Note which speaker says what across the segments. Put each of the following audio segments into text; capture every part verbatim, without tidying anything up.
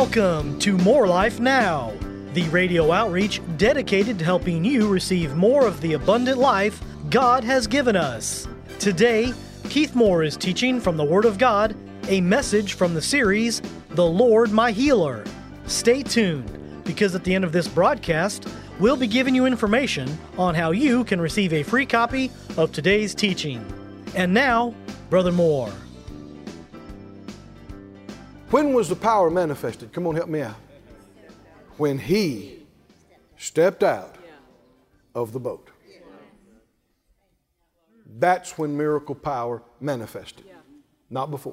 Speaker 1: Welcome to More Life Now, the radio outreach dedicated to helping you receive more of the abundant life God has given us. Today, Keith Moore is teaching from the Word of God, a message from the series, The Lord My Healer. Stay tuned, because at the end of this broadcast, we'll be giving you information on how you can receive a free copy of today's teaching. And now, Brother Moore.
Speaker 2: When was the power manifested? Come on, help me out. When he stepped out of the boat. That's when miracle power manifested, not before.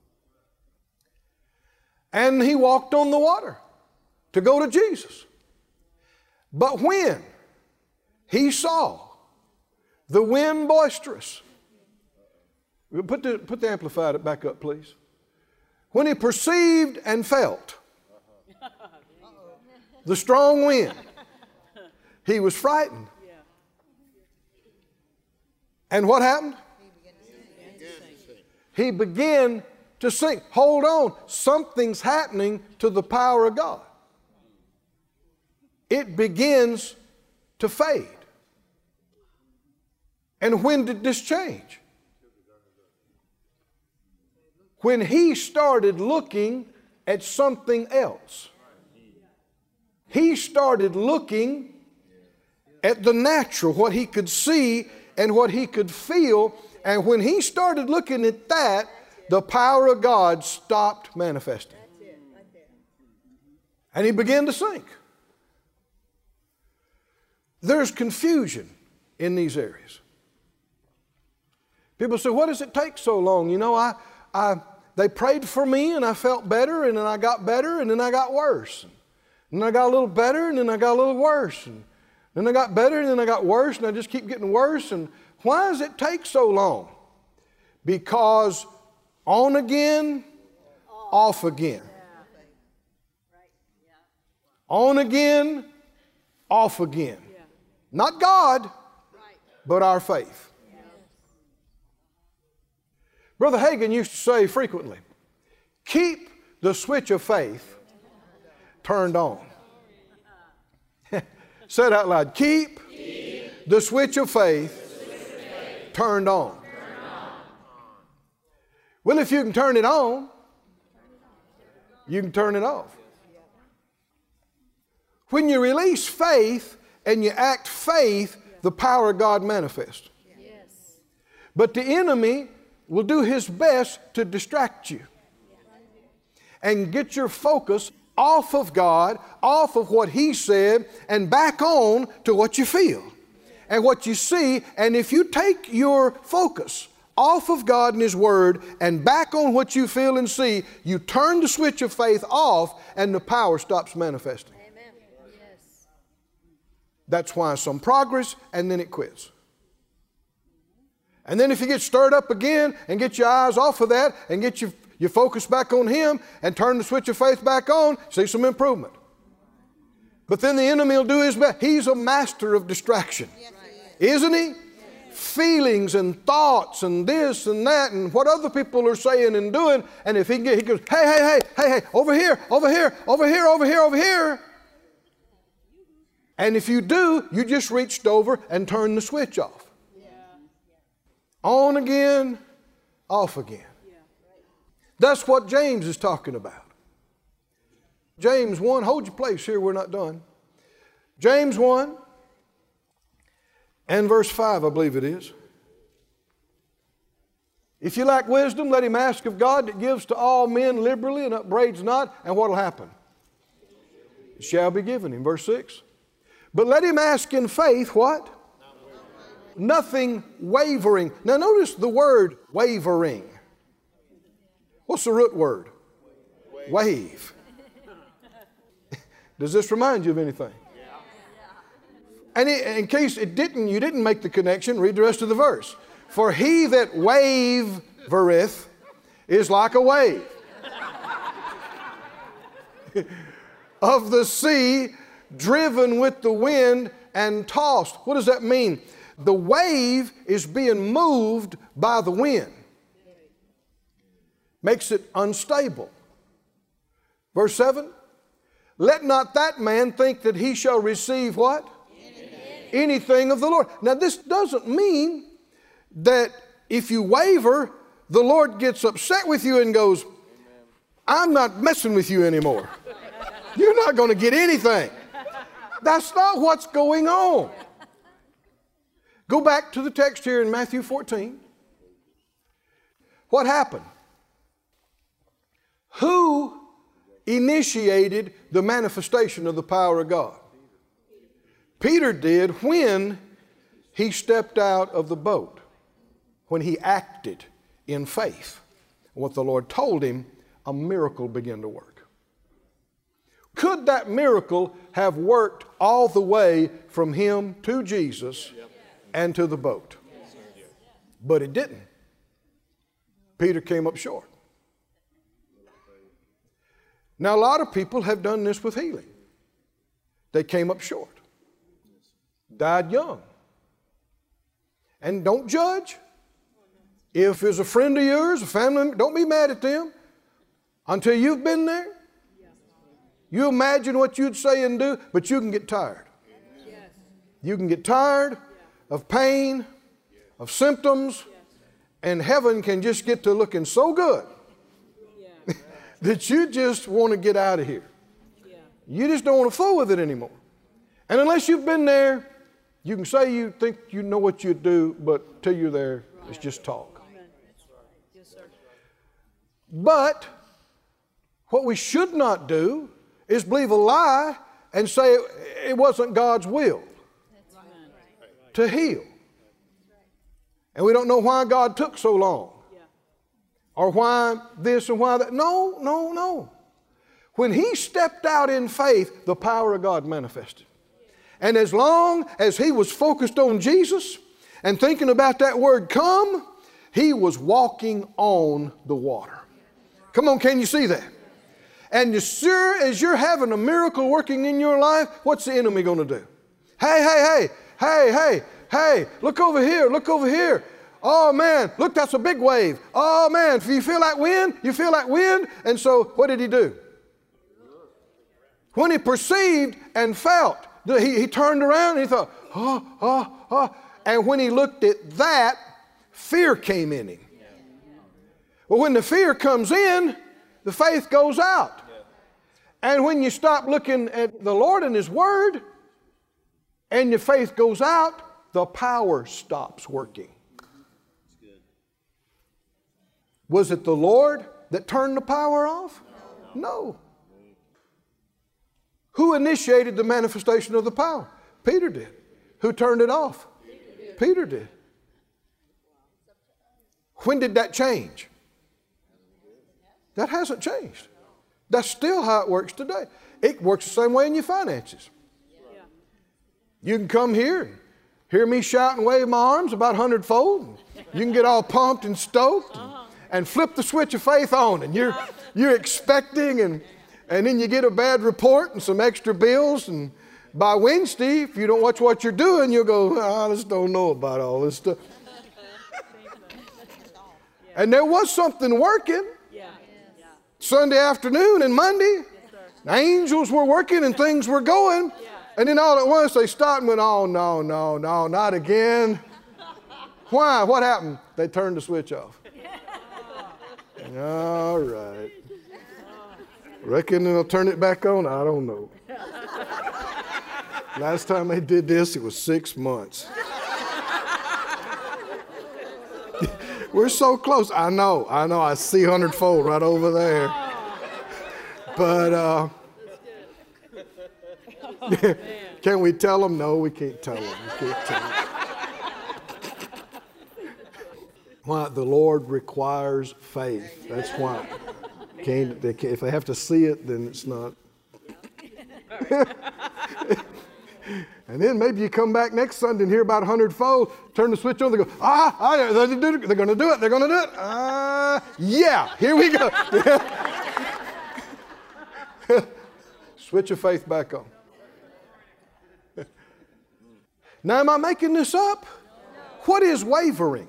Speaker 2: And he walked on the water to go to Jesus. But when he saw the wind boisterous, put the, put the amplified back up, please. When he perceived and felt the strong wind, he was frightened. And what happened? He began to sink. Hold on, something's happening to the power of God. It begins to fade. And when did this change? When he started looking at something else. He started looking at the natural, what he could see and what he could feel. And when he started looking at that, the power of God stopped manifesting. And he began to sink. There's confusion in these areas. People say, what does it take so long? You know, I, I, they prayed for me and I felt better, and then I got better, and then I got worse. And then I got a little better, and then I got a little worse. And then I got better, and then I got worse, and I just keep getting worse. And why does it take so long? Because on again, off again. On again, off again. Not God, but our faith. Brother Hagin used to say frequently, keep the switch of faith turned on. Say it out loud. Keep, keep the switch of faith, switch of faith turned on. Turn on. Well, if you can turn it on, you can turn it off. When you release faith and you act faith, the power of God manifests. Yes. But the enemy will do his best to distract you and get your focus off of God, off of what he said, and back on to what you feel and what you see. And if you take your focus off of God and his word and back on what you feel and see, you turn the switch of faith off and the power stops manifesting. Amen. Yes. That's why some progress and then it quits. And then if you get stirred up again and get your eyes off of that and get your, your focus back on him and turn the switch of faith back on, see some improvement. But then the enemy will do his best. He's a master of distraction. Isn't he? Feelings and thoughts and this and that and what other people are saying and doing. And if he can get, he goes, hey, hey, hey, hey, hey, over here, over here, over here, over here, over here. And if you do, you just reached over and turned the switch off. On again, off again. That's what James is talking about. James one, hold your place here, we're not done. James one and verse five, I believe it is. If you lack wisdom, let him ask of God that gives to all men liberally and upbraids not, and what will happen? It shall be given him. Verse six. But let him ask in faith, what? Nothing wavering. Now notice the word wavering. What's the root word? Wave. Does this remind you of anything? And in case it didn't, you didn't make the connection, read the rest of the verse. For he that wavereth is like a wave of the sea, driven with the wind and tossed. What does that mean? The wave is being moved by the wind. Makes it unstable. Verse seven, let not that man think that he shall receive what? Anything, Anything of the Lord. Now this doesn't mean that if you waver, the Lord gets upset with you and goes, I'm not messing with you anymore. You're not going to get anything. That's not what's going on. Go back to the text here in Matthew fourteen. What happened? Who initiated the manifestation of the power of God? Peter did when he stepped out of the boat, when he acted in faith. What the Lord told him, a miracle began to work. Could that miracle have worked all the way from him to Jesus and to the boat? But it didn't. Peter came up short. Now, a lot of people have done this with healing. They came up short. Died young. And don't judge. If it's a friend of yours, a family member, don't be mad at them until you've been there. You imagine what you'd say and do, but you can get tired. You can get tired of pain, of symptoms, and heaven can just get to looking so good that you just want to get out of here. You just don't want to fool with it anymore. And unless you've been there, you can say you think you know what you do, but till you're there, it's just talk. But what we should not do is believe a lie and say it wasn't God's will to heal. And we don't know why God took so long. Or why this and why that. No, no, no. When he stepped out in faith, the power of God manifested. And as long as he was focused on Jesus and thinking about that word come, he was walking on the water. Come on, can you see that? And as sure as you're having a miracle working in your life, what's the enemy going to do? Hey, hey, hey, hey, hey, hey, look over here, look over here. Oh man, look, that's a big wave. Oh man, you feel that wind? You feel that wind? And so what did he do? When he perceived and felt, he, he turned around and he thought, oh, oh, oh. And when he looked at that, fear came in him. Well, when the fear comes in, the faith goes out. And when you stop looking at the Lord and His Word, and your faith goes out, the power stops working. Was it the Lord that turned the power off? No. Who initiated the manifestation of the power? Peter did. Who turned it off? Peter did. When did that change? That hasn't changed. That's still how it works today. It works the same way in your finances. You can come here and hear me shout and wave my arms about hundredfold. You can get all pumped and stoked and, and flip the switch of faith on, and you're you're expecting, and and then you get a bad report and some extra bills, and by Wednesday, if you don't watch what you're doing, you'll go, I just don't know about all this stuff. And there was something working. Sunday afternoon and Monday, the angels were working and things were going. And then all at once they stopped and went, oh, no, no, no, not again. Why? What happened? They turned the switch off. All right. Reckon they'll turn it back on? I don't know. Last time they did this, it was six months. We're so close. I know, I know. I see hundredfold right over there. But uh, can we tell them? No, we can't tell them. We can't tell them. Why? The Lord requires faith. That's why. Can't, they can't, if they have to see it, then it's not. And then maybe you come back next Sunday and hear about a hundredfold, turn the switch on, they go, ah, ah they're going to do it, they're going to do it, they're going to do it. Ah, uh, yeah, here we go. Switch of faith back on. Now, am I making this up? What is wavering?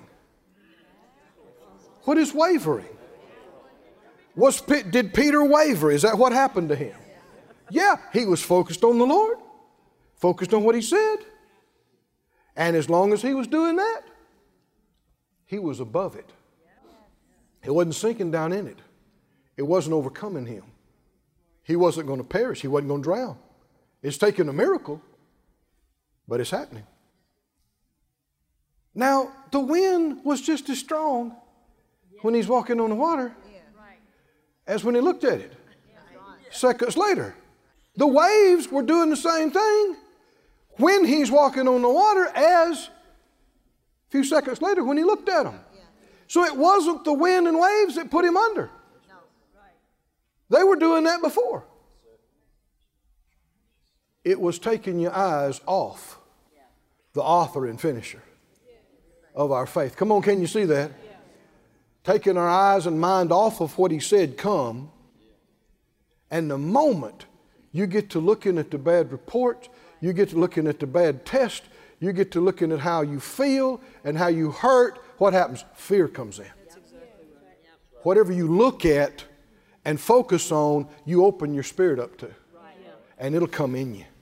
Speaker 2: What is wavering? Was, did Peter waver? Is that what happened to him? Yeah, he was focused on the Lord, focused on what he said. And as long as he was doing that, he was above it. It wasn't sinking down in it. It wasn't overcoming him. He wasn't going to perish. He wasn't going to drown. It's taken a miracle, but it's happening. Now, the wind was just as strong when he's walking on the water as when he looked at it. Seconds later, the waves were doing the same thing when he's walking on the water as a few seconds later when he looked at them. So it wasn't the wind and waves that put him under. They were doing that before. It was taking your eyes off the author and finisher of our faith. Come on, can you see that? Taking our eyes and mind off of what he said, come. And the moment you get to looking at the bad report, you get to looking at the bad test, you get to looking at how you feel and how you hurt, what happens? Fear comes in. Whatever you look at and focus on, you open your spirit up to. And it'll come in you.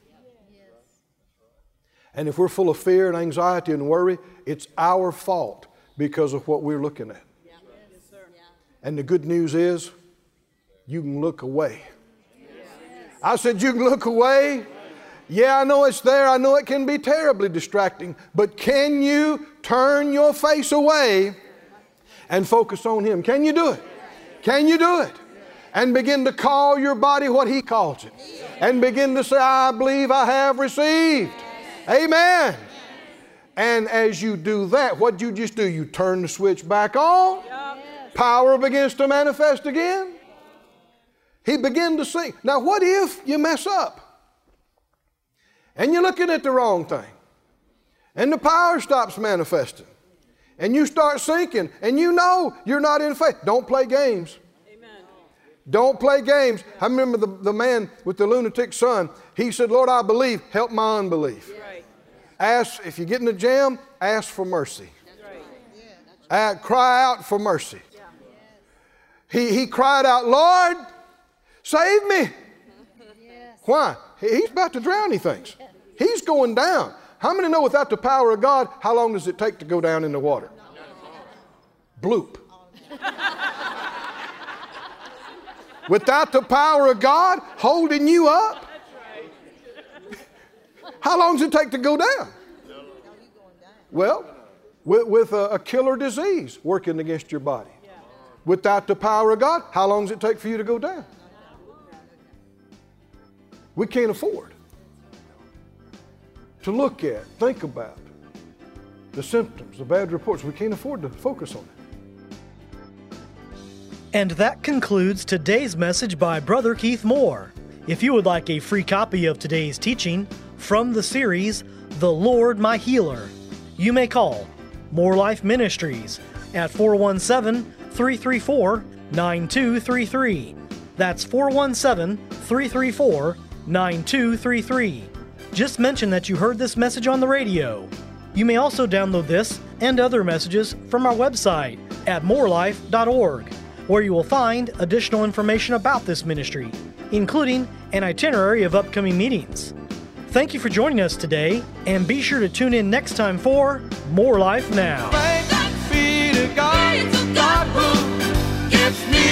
Speaker 2: And if we're full of fear and anxiety and worry, it's our fault because of what we're looking at. And the good news is, you can look away. I said you can look away. Yeah, I know it's there. I know it can be terribly distracting. But can you turn your face away and focus on him? Can you do it? Can you do it? And begin to call your body what he calls it. And begin to say, I believe I have received. Amen. And as you do that, what do you just do? You turn the switch back on. Power begins to manifest again. He began to sing. Now what if you mess up? And you're looking at the wrong thing. And the power stops manifesting. And you start sinking. And you know you're not in faith. Don't play games. Amen. Don't play games. I remember the, the man with the lunatic son. He said, Lord, I believe. Help my unbelief. Yeah. Right. Ask, if you get in a jam, ask for mercy. That's right. Yeah, that's uh, cry out for mercy. Yeah. He, he cried out, Lord, save me. Yes. Why? He's about to drown, he thinks. He's going down. How many know without the power of God, how long does it take to go down in the water? Bloop. Without the power of God holding you up, how long does it take to go down? Well, with, with a, a killer disease working against your body. Without the power of God, how long does it take for you to go down? We can't afford to look at, think about the symptoms, the bad reports. We can't afford to focus on it.
Speaker 1: And that concludes today's message by Brother Keith Moore. If you would like a free copy of today's teaching from the series, The Lord My Healer, you may call More Life Ministries at four one seven, three three four, nine two three three. That's four one seven, three three four, nine two three three. Just mention that you heard this message on the radio. You may also download this and other messages from our website at more life dot org, where you will find additional information about this ministry, including an itinerary of upcoming meetings. Thank you for joining us today, and be sure to tune in next time for More Life Now. Thanks be to God, God who gives me